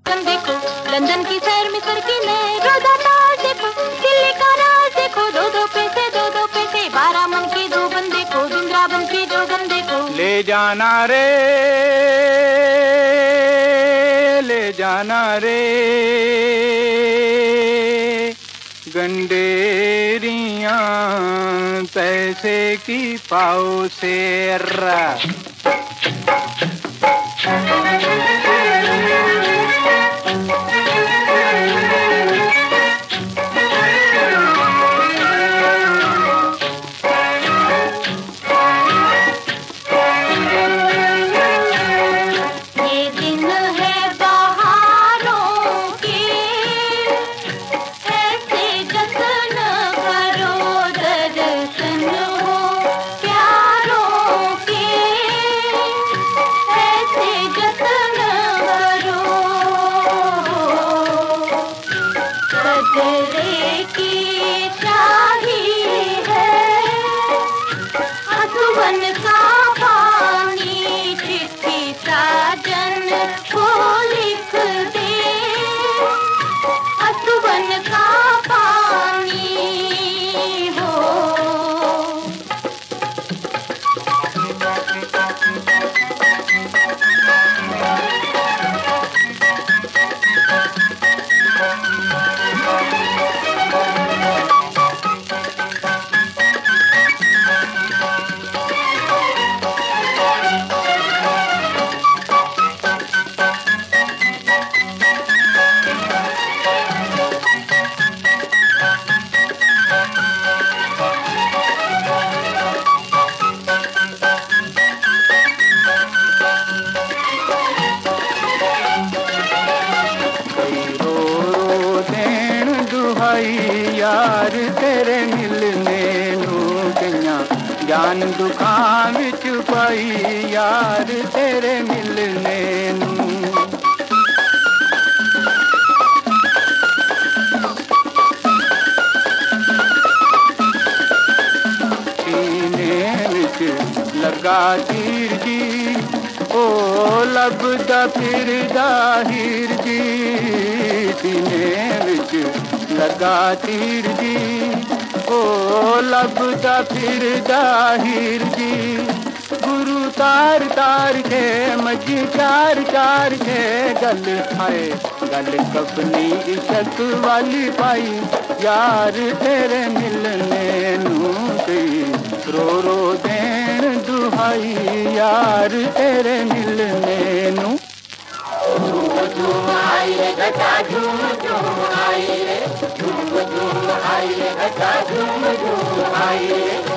देखो लंदन की सैर में सरकीले रोजाना देखो दिल्ली का राज देखो दो दो पैसे 12 मन की 2 बंदे को वृंदावन की जोगन देखो ले जाना रे गंडेरियां पैसे की पाओ सेरा यार तेरे मिलने नू गईयां जान दुखां विच पाई यार तेरे मिलने नू सीने विच लगा तीर जी ओ लभदा फिरदा हीर जी सीने विच लगा तीर जी ओ लभदा फिरदा हीर जी गुरु तार तार के मजी चार चार के गल आए गल कपनी इशक वाली पाई यार तेरे मिलने नू गई रो रो देन दुहाई यार तेरे मिलने नू झूम झूम आई रे घटा झूम झूम आई रे झूम झूम आई रे घटा झूम झूम आई रे